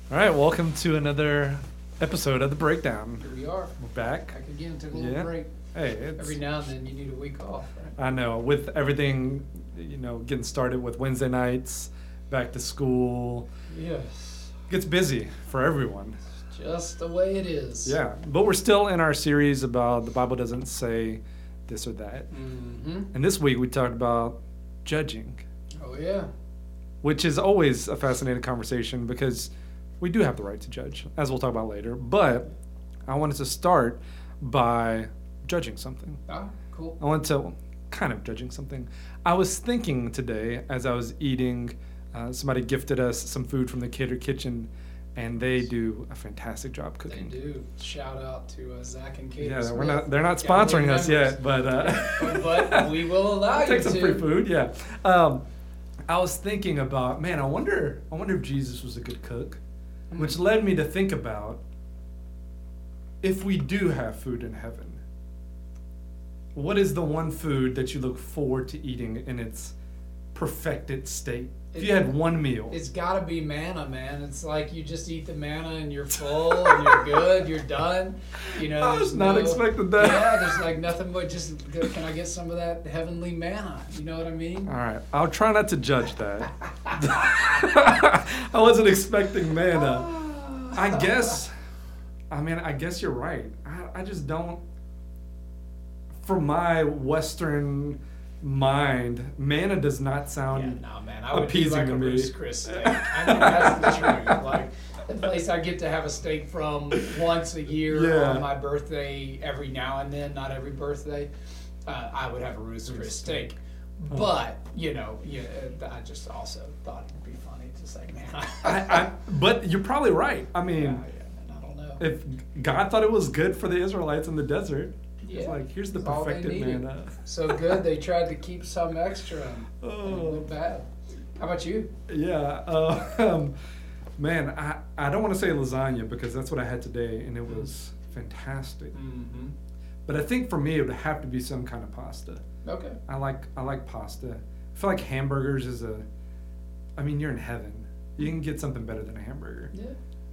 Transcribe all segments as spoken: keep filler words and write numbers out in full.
All right, welcome to another episode of The Breakdown. Here we are. We're back. Back again. Took a little Yeah. break. Hey, it's, Every now and then you need a week off, right? I know, with everything, you know, getting started with Wednesday nights, back to school, Yes. gets busy for everyone. Just the way it is. Yeah, but we're still in our series about the Bible doesn't say this or that. Mm-hmm. And this week we talked about judging, Oh, yeah. which is always a fascinating conversation because we do have the right to judge, as we'll talk about later. But I wanted to start by judging something. Ah, cool. I wanted to kind of judging something. I was thinking today as I was eating, uh, somebody gifted us some food from the Cater Kitchen, and they do a fantastic job They cooking. do. Shout out to uh, Zach and Kate. Yeah, Smith. we're not. They're not Gotta sponsoring be us members. yet, but uh, But we will allow you take some to. free food. Yeah. Um, I was thinking about, man. I wonder. I wonder if Jesus was a good cook, Mm. which led me to think about if we do have food in heaven. What is the one food that you look forward to eating in its perfected state? If you had one meal. It's got to be manna, man. It's like you just eat the manna and you're full and you're good, you're done. You know, I was there's not no- expecting that. Yeah, there's like nothing but just, can I get some of that heavenly manna? You know what I mean? All right, I'll try not to judge that. I wasn't expecting manna. I guess, I mean, I guess you're right. I, I just don't, for my Western mind, manna does not sound Yeah, no, man. I would appeasing do like to a me. Ruth's Chris steak. I think that's the truth. Like the place I get to have a steak from once a year Yeah. on my birthday, every now and then, not every birthday. Uh, I would have a Ruth's Chris steak. Oh. But you know, yeah, I just also thought it'd be funny to say, man. I, I, but you're probably right. I mean, yeah, yeah, man, I don't know. if God thought it was good for the Israelites in the desert, it's Yeah, like, here's the that's all they perfected needed. manna. So good, they tried to keep some extra, and it Oh. went bad. How about you? Yeah, uh, um, man, I, I don't want to say lasagna because that's what I had today, and it was fantastic. Mm-hmm. But I think for me, it would have to be some kind of pasta. Okay. I like I like pasta. I feel like hamburgers is a. I mean, you're in heaven. You can get something better than a hamburger. Yeah.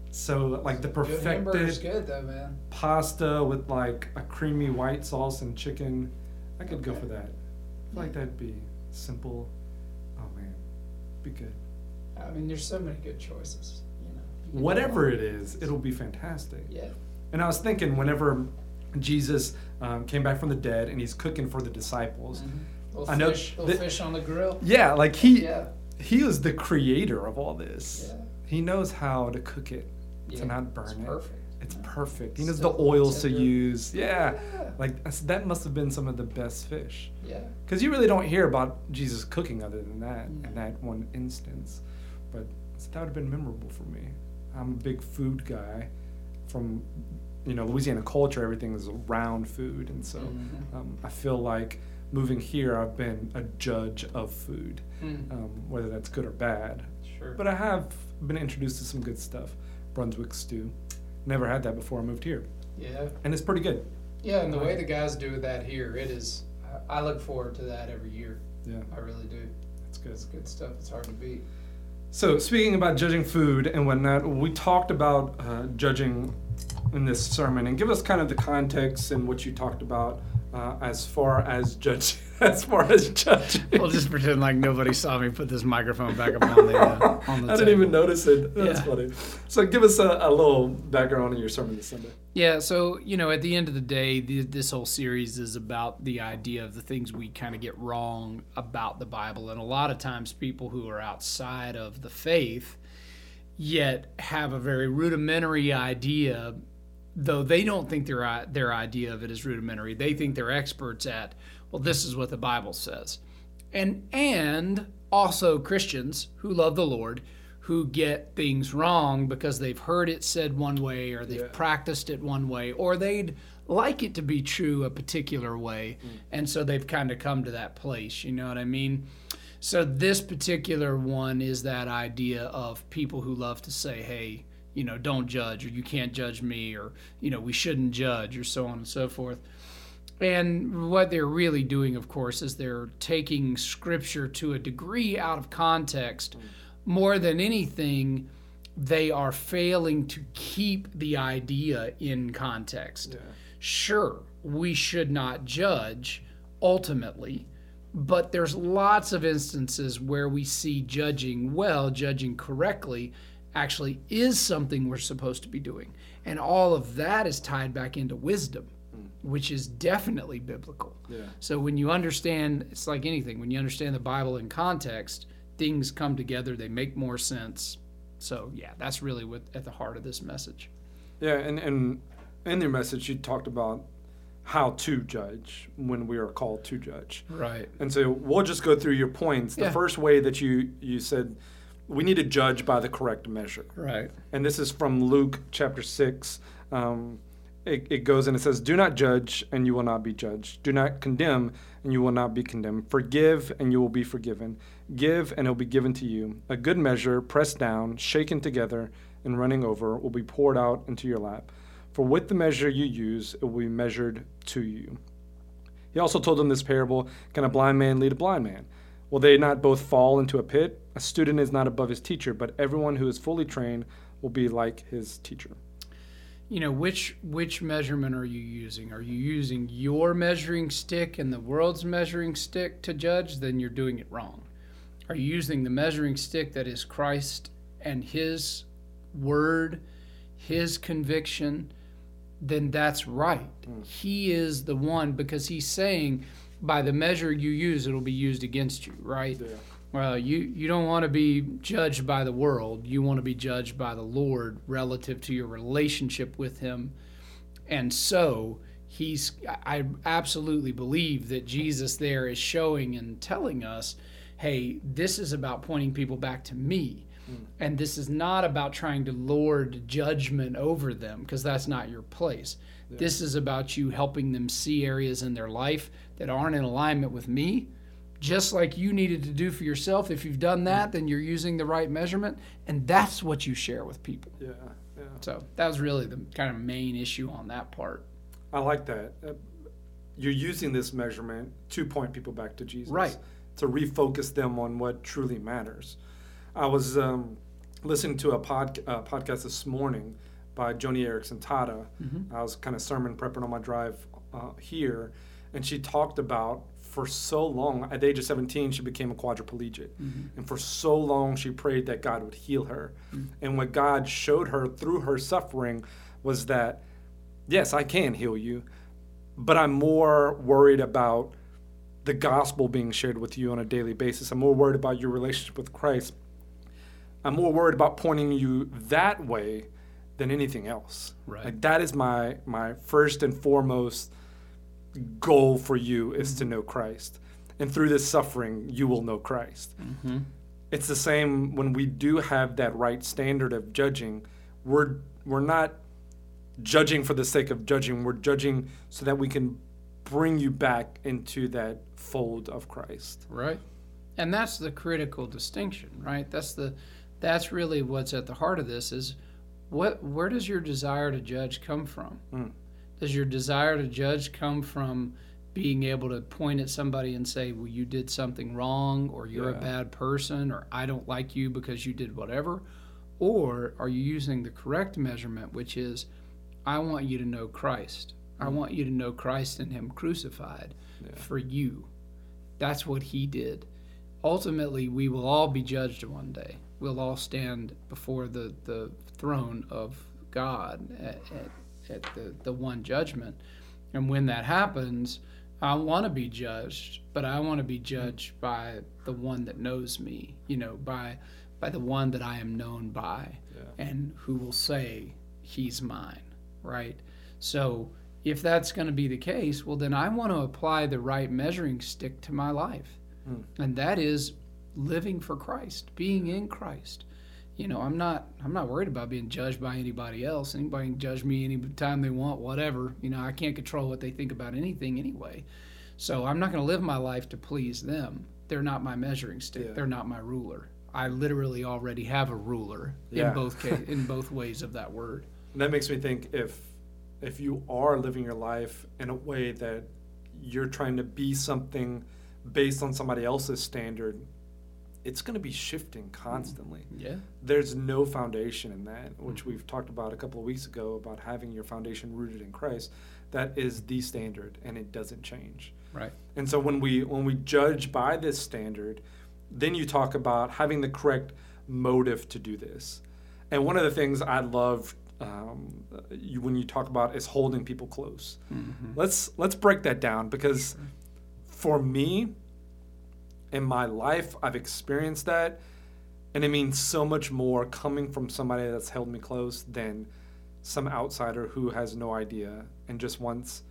So like the Good hamburger's perfected good though, man. pasta with like a creamy white sauce and chicken, I could go Okay. for that. I feel like that'd be simple. Oh man, be good. I mean, there's so many good choices. You know. You can Whatever go it on. is, it'll be fantastic. Yeah. And I was thinking, whenever Jesus um, came back from the dead and he's cooking for the disciples, Mhm. Little I know fish, little that- fish on the grill. yeah, like he Yeah. he is the creator of all this. Yeah. He knows how to cook it Yeah. to not burn It's it. perfect. It's Yeah. perfect. He knows Still the oils to tender. use. Yeah, Yeah. like that's- that must have been some of the best fish. Yeah. Because you really don't hear about Jesus cooking other than that in Mm. that one instance. But that would have been memorable for me. I'm a big food guy. From you know Louisiana culture, everything is around food, and so Mhm. um, I feel like moving here, I've been a judge of food, Mm. um, whether that's good or bad. Sure. But I have been introduced to some good stuff. Brunswick stew. Never had that before I moved here, Yeah. and it's pretty good. Yeah, and the way the guys do that here, it is. I I look forward to that every year. Yeah, I really do. it's good. It's good stuff. It's hard to beat. So speaking about judging food and whatnot, we talked about uh, judging in this sermon, and give us kind of the context and what you talked about uh, as far as judge, as far as judging. We'll just pretend like nobody saw me put this microphone back up on the uh, on the I didn't table. even notice it. That's Yeah. funny. So give us a, a little background on your sermon this Sunday. Yeah, so, you know, at the end of the day, the, this whole series is about the idea of the things we kind of get wrong about the Bible. And a lot of times people who are outside of the faith yet have a very rudimentary idea, though they don't think their i- their idea of it is rudimentary. They think they're experts at, well, this is what the Bible says. And and also Christians who love the Lord who get things wrong because they've heard it said one way, or they've Yeah. practiced it one way, or they'd like it to be true a particular way. Mm. And so they've kind of come to that place, you know what I mean? So this particular one is that idea of people who love to say, hey, you know, don't judge, or you can't judge me, or, you know, we shouldn't judge, or so on and so forth. And what they're really doing, of course, is they're taking Scripture to a degree out of context. More than anything, they are failing to keep the idea in context. Yeah. Sure, we should not judge ultimately, but there's lots of instances where we see judging well, judging correctly, actually is something we're supposed to be doing. And all of that is tied back into wisdom, which is definitely biblical. Yeah. So when you understand, it's like anything, when you understand the Bible in context, things come together, they make more sense. So yeah, that's really what at the heart of this message. Yeah, and, and in your message, you talked about how to judge when we are called to judge. Right. And so we'll just go through your points. The Yeah. first way that you, you said we need to judge by the correct measure. Right. And this is from Luke chapter six. Um, it, it goes and it says, "Do not judge, and you will not be judged. Do not condemn, and you will not be condemned. Forgive, and you will be forgiven. Give, and it will be given to you. A good measure, pressed down, shaken together, and running over, will be poured out into your lap. For with the measure you use, it will be measured to you." He also told them this parable: "Can a blind man lead a blind man? Will they not both fall into a pit? A student is not above his teacher, but everyone who is fully trained will be like his teacher." You know, which which measurement are you using? Are you using your measuring stick and the world's measuring stick to judge? Then you're doing it wrong. Are you using the measuring stick that is Christ and his word, his conviction? Then that's right. Mm. He is the one, because he's saying, by the measure you use, it'll be used against you, right? Yeah. Well, you, you don't want to be judged by the world. You want to be judged by the Lord relative to your relationship with him. And so he's, I absolutely believe that Jesus there is showing and telling us, hey, this is about pointing people back to me. Mm. And this is not about trying to lord judgment over them, because that's not your place. Yeah. This is about you helping them see areas in their life that aren't in alignment with me, just like you needed to do for yourself. If you've done that, then you're using the right measurement, and that's what you share with people. Yeah, yeah. So that was really the kind of main issue on that part. I like that. Uh, you're using this measurement to point people back to Jesus. Right. To refocus them on what truly matters. I was um, listening to a pod, uh, podcast this morning by Joni Eareckson Tada. Mm-hmm. I was kind of sermon prepping on my drive uh, here, and she talked about, for so long, at the age of seventeen, she became a quadriplegic. Mm-hmm. And for so long, she prayed that God would heal her. Mm-hmm. And what God showed her through her suffering was that, yes, I can heal you, but I'm more worried about the gospel being shared with you on a daily basis. I'm more worried about your relationship with Christ. I'm more worried about pointing you that way than anything else. Right. Like, that is my my first and foremost goal for you, is mm-hmm. to know Christ. And through this suffering, you will know Christ. Mm-hmm. It's the same when we do have that right standard of judging. We're we're not judging for the sake of judging. We're judging so that we can bring you back into that fold of Christ. Right. And that's the critical distinction, right? That's the that's really what's at the heart of this, is what where does your desire to judge come from? Mm. Does your desire to judge come from being able to point at somebody and say, well, you did something wrong, or you're yeah. a bad person, or I don't like you because you did whatever? Or are you using the correct measurement, which is, I want you to know Christ. I want you to know Christ and him crucified yeah. for you. That's what he did. Ultimately, we will all be judged one day. We'll all stand before the, the throne of God at, at, at the, the one judgment. And when that happens, I want to be judged, but I want to be judged by the one that knows me, you know, by by the one that I am known by, yeah. and who will say he's mine, right? So if that's going to be the case, well, then I want to apply the right measuring stick to my life. Mm. And that is living for Christ, being in Christ. You know, I'm not I'm not worried about being judged by anybody else. Anybody can judge me anytime they want, whatever. You know, I can't control what they think about anything anyway. So I'm not going to live my life to please them. They're not my measuring stick. Yeah. They're not my ruler. I literally already have a ruler yeah. in both case, in both ways of that word. And that makes me think, if if you are living your life in a way that you're trying to be something based on somebody else's standard, it's going to be shifting constantly. Yeah. There's no foundation in that, which we've talked about a couple of weeks ago about having your foundation rooted in Christ. That is the standard, and it doesn't change. Right. And so when we when we judge by this standard, then you talk about having the correct motive to do this. And one of the things I love um, you, when you talk about is holding people close. Mm-hmm. Let's let's break that down, because for me, in my life, I've experienced that, and it means so much more coming from somebody that's held me close than some outsider who has no idea and just wants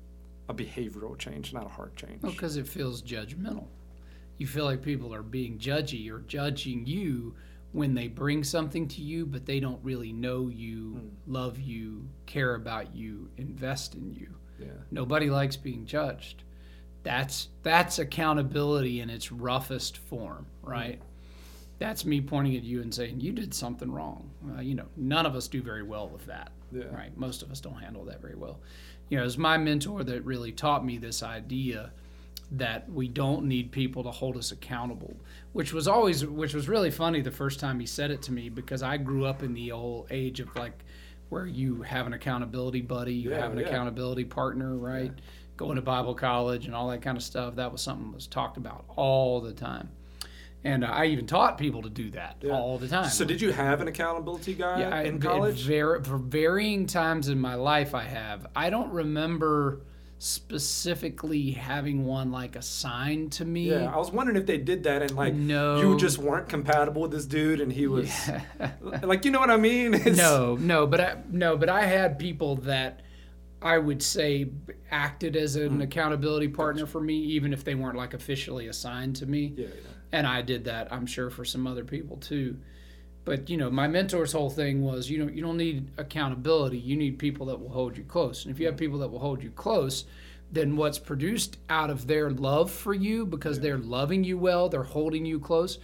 a behavioral change, not a heart change. Well, because it feels judgmental. You feel like people are being judgy or judging you when they bring something to you, but they don't really know you, mm. love you, care about you, invest in you. Yeah. Nobody likes being judged. That's that's accountability in its roughest form, right? Mm. That's me pointing at you and saying, you did something wrong. Uh, you know, none of us do very well with that, yeah. right? Most of us don't handle that very well. You know, it was my mentor that really taught me this idea that we don't need people to hold us accountable, which was always, which was really funny the first time he said it to me, because I grew up in the old age of like where you have an accountability buddy, you yeah, have an yeah. accountability partner, right? Yeah. Going to Bible college and all that kind of stuff. That was something that was talked about all the time. And uh, I even taught people to do that yeah. all the time. So did you have an accountability guy yeah, in I, college? Var- for varying times in my life I have. I don't remember specifically having one like assigned to me. Yeah, I was wondering if they did that and like no. you just weren't compatible with this dude and he was yeah. like, you know what I mean? It's... No, no, but I, no, but I had people that I would say acted as an mm. accountability partner gotcha. for me, even if they weren't like officially assigned to me. Yeah, yeah. And I did that, I'm sure, for some other people too. But, you know, my mentor's whole thing was, you know, you don't need accountability. You need people that will hold you close. And if you have people that will hold you close, then what's produced out of their love for you, because yeah. they're loving you well, they're holding you close,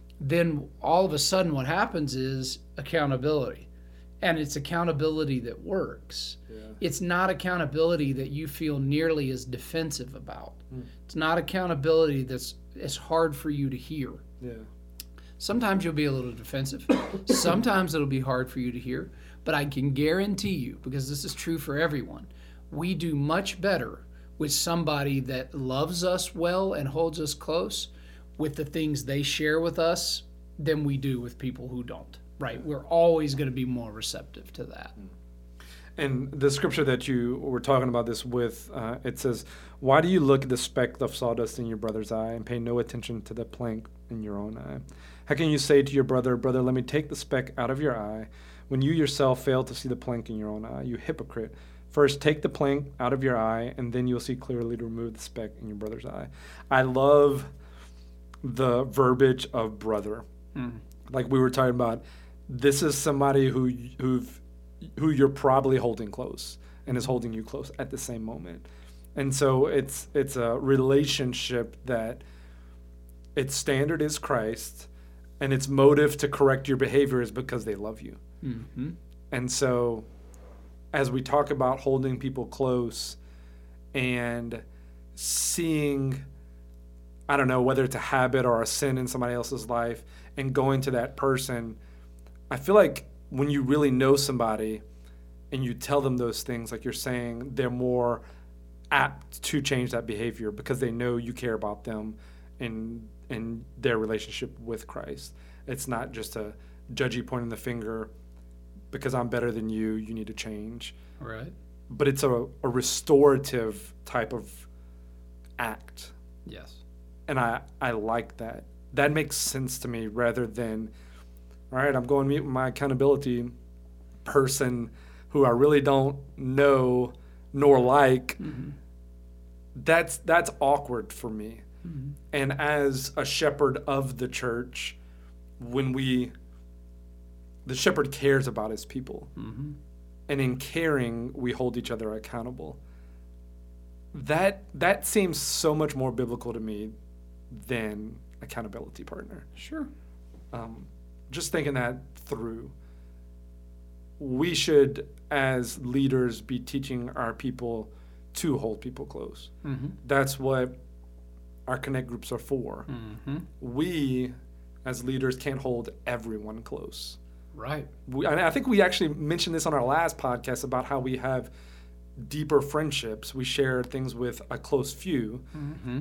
then all of a sudden what happens is accountability. And it's accountability that works. Yeah. It's not accountability that you feel nearly as defensive about. Mm. It's not accountability that's as hard for you to hear. Yeah. Sometimes you'll be a little defensive. Sometimes it'll be hard for you to hear. But I can guarantee you, because this is true for everyone, we do much better with somebody that loves us well and holds us close with the things they share with us than we do with people who don't. Right? We're always going to be more receptive to that. And the scripture that you were talking about this with, uh, it says, why do you look at the speck of sawdust in your brother's eye and pay no attention to the plank in your own eye? How can you say to your brother, brother, let me take the speck out of your eye, when you yourself fail to see the plank in your own eye? You hypocrite. First, take the plank out of your eye, and then you'll see clearly to remove the speck in your brother's eye. I love the verbiage of brother. Mm. Like we were talking about, this is somebody who who've who you're probably holding close and is holding you close at the same moment. And so it's it's a relationship that its standard is Christ and its motive to correct your behavior is because they love you. Mm-hmm. And so as we talk about holding people close and seeing, I don't know, whether it's a habit or a sin in somebody else's life and going to that person, I feel like when you really know somebody and you tell them those things, like you're saying, they're more apt to change that behavior because they know you care about them and and their relationship with Christ. It's not just a judgy pointing the finger because I'm better than you, you need to change. Right. But it's a, a restorative type of act. Yes. And I, I like that. That makes sense to me rather than, all right, I'm going to meet with my accountability person who I really don't know nor like. Mm-hmm. That's that's awkward for me. Mm-hmm. And as a shepherd of the church, when we, the shepherd cares about his people. Mm-hmm. And in caring, we hold each other accountable. That that seems so much more biblical to me than accountability partner. Sure. Um, just thinking that through, we should, as leaders, be teaching our people to hold people close. Mm-hmm. That's what our connect groups are for. Mm-hmm. We as leaders can't hold everyone close. Right. We, I think we actually mentioned this on our last podcast about how we have deeper friendships. We share things with a close few. Mm-hmm.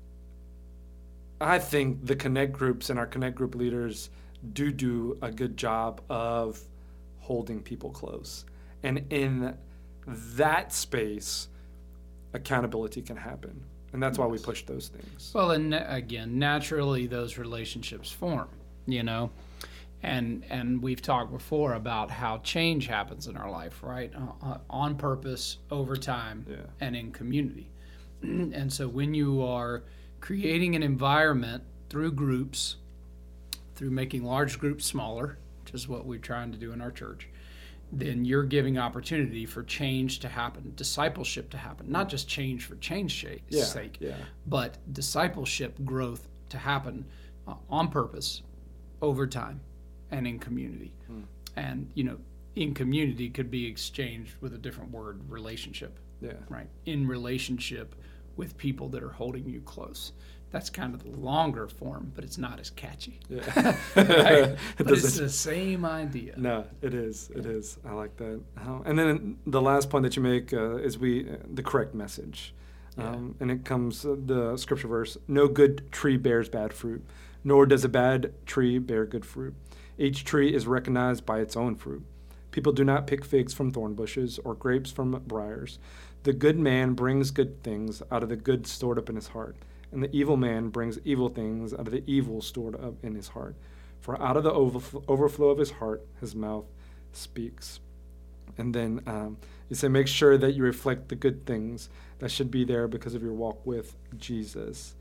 I think the Connect groups and our Connect group leaders do do a good job of holding people close. And in that space, accountability can happen. And that's why we push those things. Well, and again, naturally those relationships form, you know. And and we've talked before about how change happens in our life, right? Uh, on purpose, over time, yeah. and in community. And so when you are creating an environment through groups, through making large groups smaller, which is what we're trying to do in our church, then you're giving opportunity for change to happen, discipleship to happen, not just change for change's yeah, sake, yeah. but discipleship growth to happen uh, on purpose, over time, and in community. Hmm. And, you know, in community could be exchanged with a different word, relationship. Yeah. Right. In relationship with people that are holding you close. That's kind of the longer form, but it's not as catchy. Yeah. Right? But it's the same idea. No, it is. It is. I like that. Uh, and then the last point that you make uh, is we uh, the correct message. Yeah. Um, and it comes, uh, the scripture verse, no good tree bears bad fruit, nor does a bad tree bear good fruit. Each tree is recognized by its own fruit. People do not pick figs from thorn bushes or grapes from briars. The good man brings good things out of the good stored up in his heart, and the evil man brings evil things out of the evil stored up in his heart. For out of the overflow, overflow of his heart, his mouth speaks. And then um, you say, make sure that you reflect the good things that should be there because of your walk with Jesus.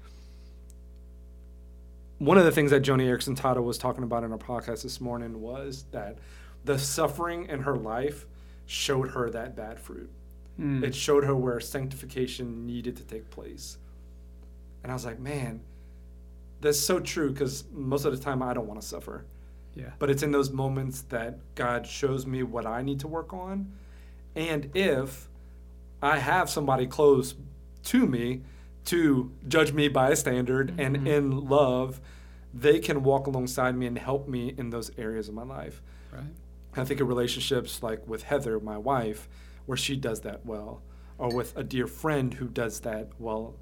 One of the things that Joni Eareckson Tada was talking about in our podcast this morning was that the suffering in her life showed her that bad fruit. Mm. It showed her where sanctification needed to take place. And I was like, man, that's so true, because most of the time I don't want to suffer. Yeah. But it's in those moments that God shows me what I need to work on. And if I have somebody close to me to judge me by a standard, mm-hmm. and in love, they can walk alongside me and help me in those areas of my life. Right. I think of relationships like with Heather, my wife, where she does that well, or with a dear friend who does that well.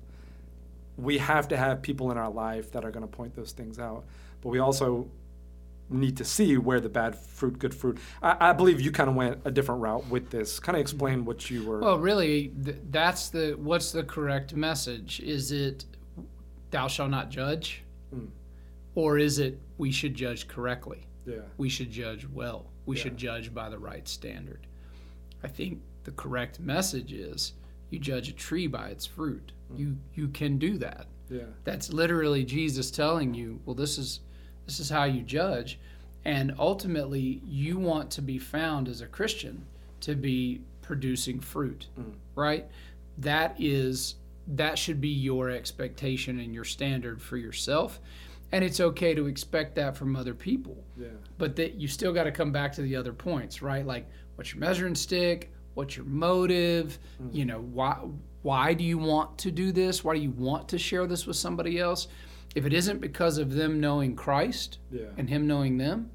We have to have people in our life that are going to point those things out, but we also need to see where the bad fruit, good fruit. I, I believe you kind of went a different route with this. Kind of explain what you were. Well, really, th- that's the what's the correct message? Is it thou shalt not judge, mm. or is it we should judge correctly? Yeah, we should judge well. We yeah. should judge by the right standard. I think the correct message is you judge a tree by its fruit. Mm. You you can do that. Yeah, that's literally Jesus telling you, well, this is. This is how you judge. And ultimately, you want to be found as a Christian to be producing fruit, mm. right? That is, that should be your expectation and your standard for yourself. And it's okay to expect that from other people. Yeah. But that you still got to come back to the other points, right? Like, what's your measuring stick? What's your motive? Mm. You know, why, why do you want to do this? Why do you want to share this with somebody else? If it isn't because of them knowing Christ yeah. and him knowing them,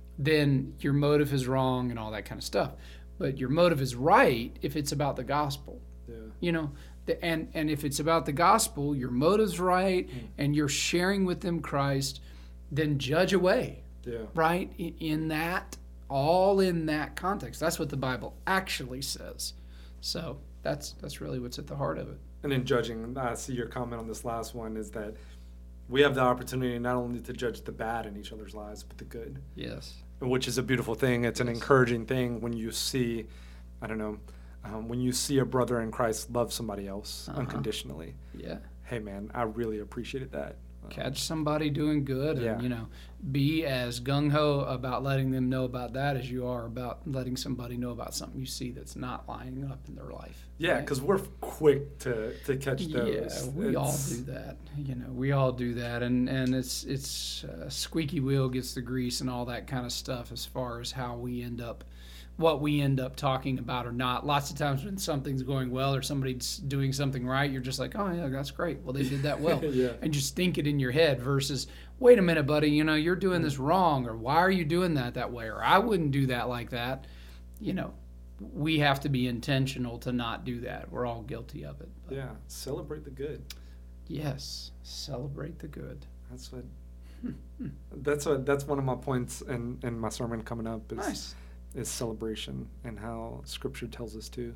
then your motive is wrong and all that kind of stuff. But your motive is right if it's about the gospel. Yeah. You know, the, and, and if it's about the gospel, your motive's right, mm. and you're sharing with them Christ, then judge away. Yeah. Right? In, in that, all in that context. That's what the Bible actually says. So that's that's really what's at the heart of it. And in judging, I see your comment on this last one is that we have the opportunity not only to judge the bad in each other's lives, but the good. Yes. Which is a beautiful thing. It's yes. an encouraging thing when you see, I don't know, um, when you see a brother in Christ love somebody else uh-huh. unconditionally. Yeah. Hey, man, I really appreciated that. Catch somebody doing good and, yeah. you know, be as gung-ho about letting them know about that as you are about letting somebody know about something you see that's not lining up in their life. Yeah, because right? we're quick to, to catch those. Yeah, we it's... all do that. You know, we all do that. And, and it's, it's uh, squeaky wheel gets the grease and all that kind of stuff as far as how we end up, what we end up talking about or not. Lots of times when something's going well or somebody's doing something right, you're just like, oh, yeah, that's great. Well, they did that well. yeah. And just think it in your head versus, wait a minute, buddy, you know, you're doing this wrong, or why are you doing that that way, or I wouldn't do that like that. You know, we have to be intentional to not do that. We're all guilty of it. But yeah, celebrate the good. Yes, celebrate the good. That's what. that's what. That's one of my points in, in my sermon coming up. Is, nice. Is celebration and how Scripture tells us to,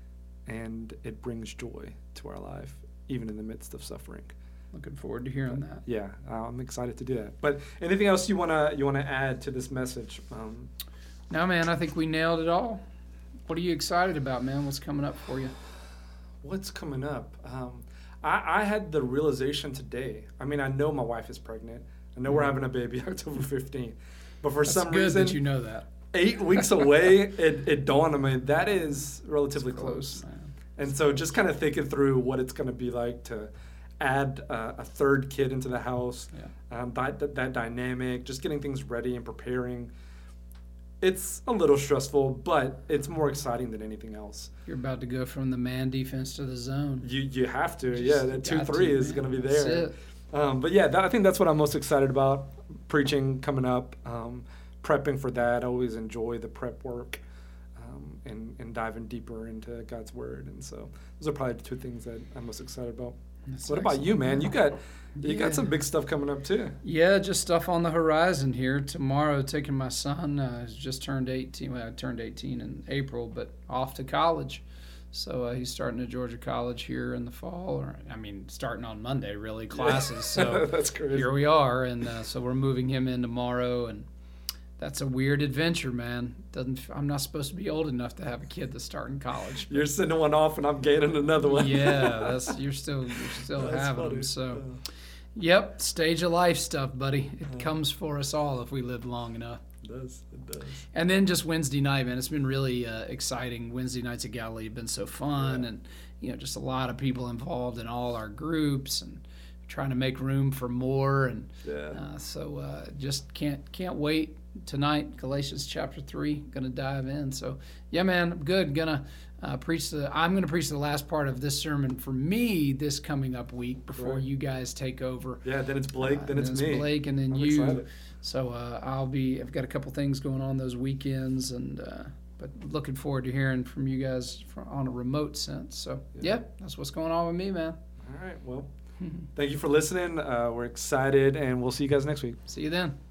and it brings joy to our life, even in the midst of suffering. Looking forward to hearing but, that. Yeah, I'm excited to do that. But anything else you wanna you wanna add to this message? Um, no, man, I think we nailed it all. What are you excited about, man? What's coming up for you? What's coming up? Um, I, I had the realization today. I mean, I know my wife is pregnant. I know mm-hmm. we're having a baby October fifteenth. But for That's some good reason, that you know that. Eight weeks away, it, it dawned on me that is relatively it's close. close man. And so just kind of thinking through what it's going to be like to add uh, a third kid into the house, yeah. um, that, that, that dynamic, just getting things ready and preparing. It's a little stressful, but it's more exciting than anything else. You're about to go from the man defense to the zone. You you have to, Just yeah. That two three is going to be there. That's it. Um, but yeah, that, I think that's what I'm most excited about. Preaching coming up, um, prepping for that. I always enjoy the prep work, um, and and diving deeper into God's Word. And so those are probably the two things that I'm most excited about. That's what excellent. about you, man? You got you yeah. got some big stuff coming up too. Yeah, just stuff on the horizon here. Tomorrow, taking my son, uh, who's just turned eighteen. Well, I turned eighteen in April, but off to college. So uh, he's starting at Georgia College here in the fall. Or I mean, starting on Monday, really, classes. So that's crazy. Here we are, and uh, so we're moving him in tomorrow, and that's a weird adventure, man. Doesn't I'm not supposed to be old enough to have a kid that's starting college. You're sending one off, and I'm gaining another one. Yeah, that's you're still you're still That's having funny. them. So, Yeah. yep, stage of life stuff, buddy. It Uh-huh. comes for us all if we live long enough. It does. It does. And then just Wednesday night, man. It's been really uh, exciting. Wednesday nights at Galilee have been so fun, Yeah. and you know, just a lot of people involved in all our groups, and trying to make room for more. And Yeah. uh, so, uh, just can't can't wait tonight. Galatians chapter three, gonna dive in. So, yeah, man, I'm good. Gonna uh, preach the. I'm gonna preach the last part of this sermon for me this coming up week before Right. you guys take over. Yeah. Then it's Blake. Uh, then it's then me. Blake, and then I'm you. excited. So uh, I'll be. I've got a couple things going on those weekends, and uh, but looking forward to hearing from you guys from, on a remote sense. So Yeah. yeah, that's what's going on with me, man. All right. Well, thank you for listening. Uh, we're excited, and we'll see you guys next week. See you then.